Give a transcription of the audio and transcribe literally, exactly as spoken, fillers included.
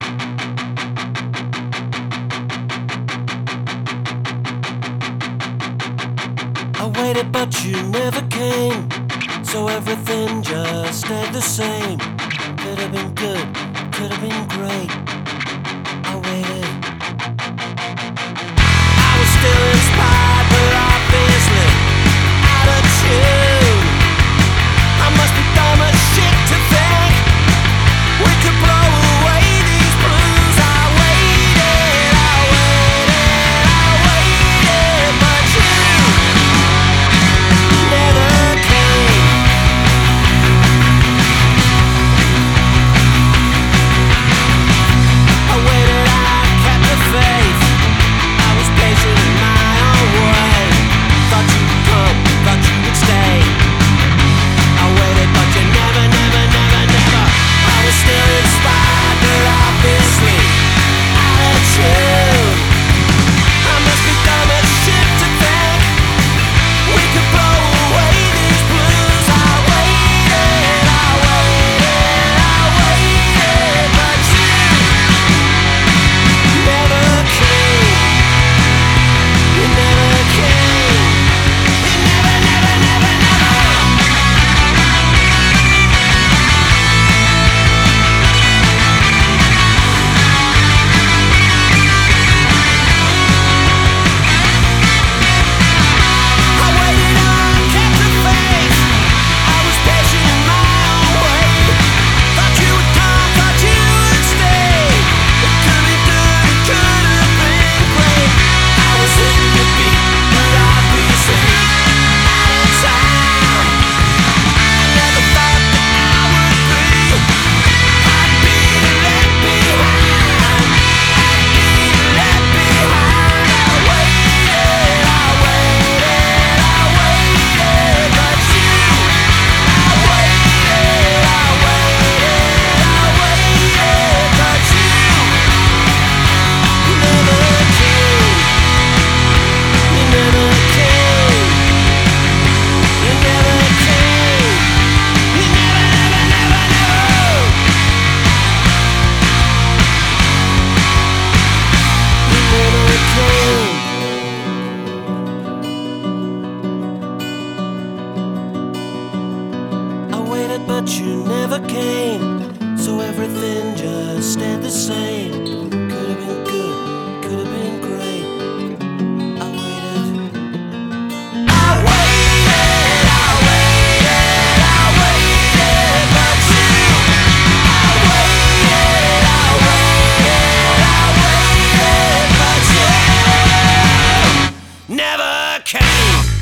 I waited but you never came, so everything just stayed the same. Could have been good, could have been great. I waited. I was still inspired, but obviously out of tune. I must be dumb as shit to think we could blow away these blues. I waited, I waited, I waited, but you never came. I waited, I kept the faith. I was patient in my own way. Thought you'd come, thought you would stay. I waited, but you never, never, never, never. I was still inspired, but obviously out of tune. I must be dumb as shit to think we could blow away these blues. I waited, I waited, I waited, but you never came. You never came. You never, never, never, never. I waited, I kept the faith. I was patient in my own way. Thought you would come, thought you would stay. It could be good, it could have been great. I was hitting the beat, but obviously out of time. I never thought that I would be. I'd be left behind. I'd be left behind. I waited, I waited, I waited, but you. I waited, I waited, I waited, but you never came. You never came. You never came. You never, never, never, never. You never came. I waited, but you never came, so everything just stayed the same. Could have been good, could have been great. I waited. I waited, I waited, I waited, but you. I waited, I waited, I waited, but you never came.